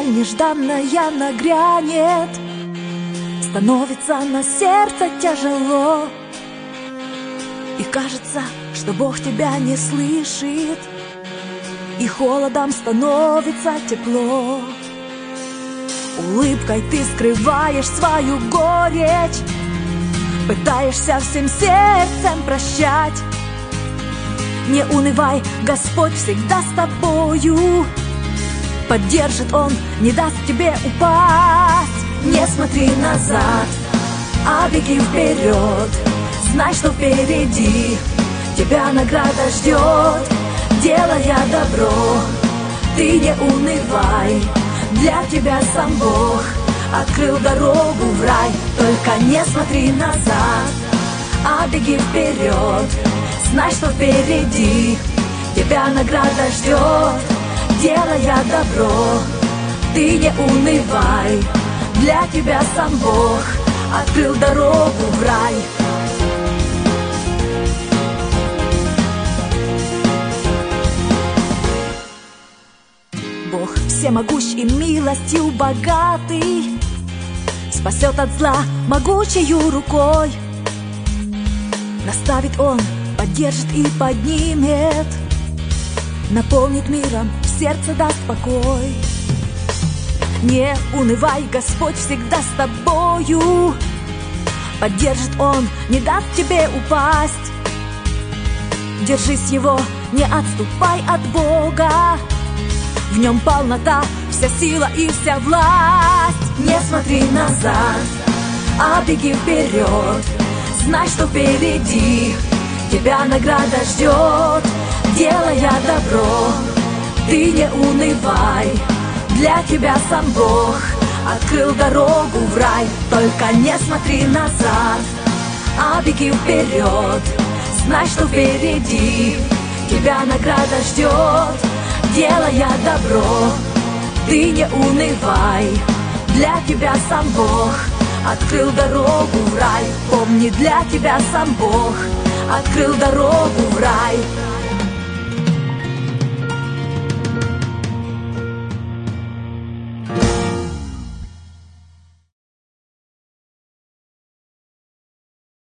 день нежданная нагрянет, становится на сердце тяжело, и кажется, что Бог тебя не слышит, и холодом становится тепло. Улыбкой ты скрываешь свою горечь, пытаешься всем сердцем прощать. Не унывай, Господь всегда с тобою, поддержит Он, не даст тебе упасть. Не смотри назад, а беги вперед, знай, что впереди тебя награда ждет. Делая добро, ты не унывай, для тебя сам Бог открыл дорогу в рай. Только не смотри назад, а беги вперед, знай, что впереди тебя награда ждет. Делая добро, ты не унывай, для тебя сам Бог открыл дорогу в рай. Бог всемогущ и милостью богатый, спасет от зла могучею рукой. Наставит Он, поддержит и поднимет, наполнит миром, в сердце даст покой. Не унывай, Господь всегда с тобою, поддержит Он, не даст тебе упасть. Держись Его, не отступай от Бога, в Нем полнота, вся сила и вся власть. Не смотри назад, а беги вперед, знай, что впереди тебя награда ждет. Делая добро, ты не унывай, для тебя сам Бог открыл дорогу в рай. Только не смотри назад, а беги вперед, знай, что впереди тебя награда ждет. Делая добро, ты не унывай, для тебя сам Бог открыл дорогу в рай. Помни, для тебя сам Бог открыл дорогу в рай.